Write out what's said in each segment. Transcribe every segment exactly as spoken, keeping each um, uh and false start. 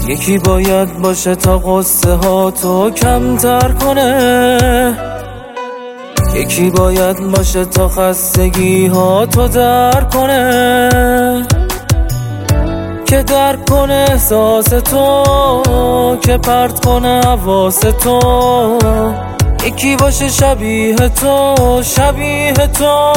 یکی باید باشه تا قصه ها تو کمتر کنه، یکی باید باشه تا خستگی ها تو در کنه، که در کنه احساس تو، که پرت کنه حواس تو. یکی باشه شبیه تو، شبیه تو.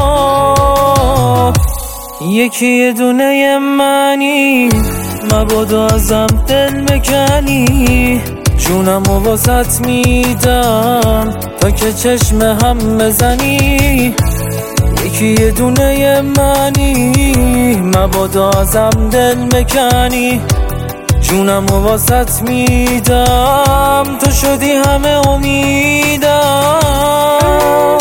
یکی یه دونه منی، مبادا ازم دل بکنی، جونم و واسط میدم تا که چشم هم بزنی. یکی یه دونه منی، مبادا ازم دل بکنی، جونم و واسط میدم، تو شدی همه امیدم.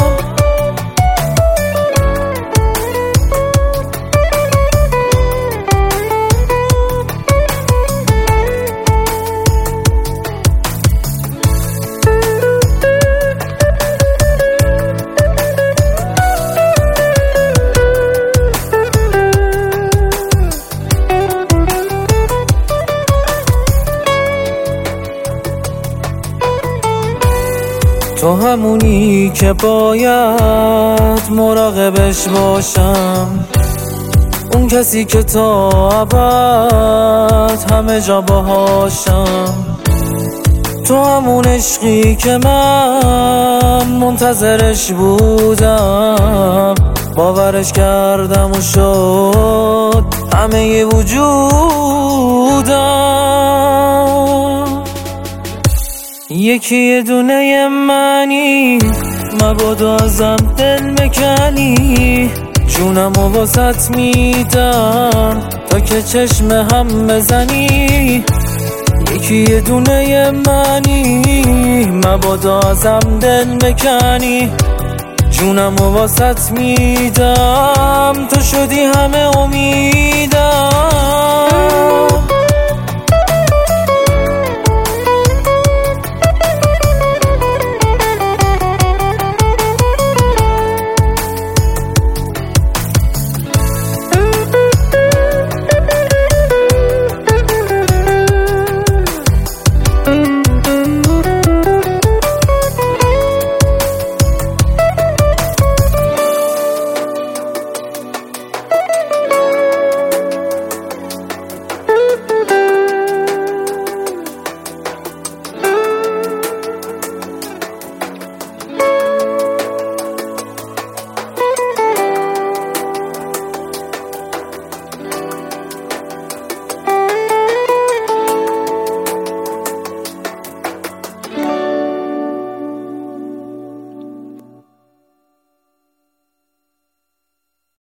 تو همونی که باید مراقبش باشم، اون کسی که تا ابد همه جا باهاشم. تو همون عشقی که من منتظرش بودم، باورش کردم و شد همه وجودم. یکی یه دونه منی، مبادا ازم دل بکنی، جونم و واسط میدم تا که چشم هم بزنی. یکی یه دونه منی، مبادا ازم دل بکنی، جونم و واسط میدم، تو شدی همه امیدم.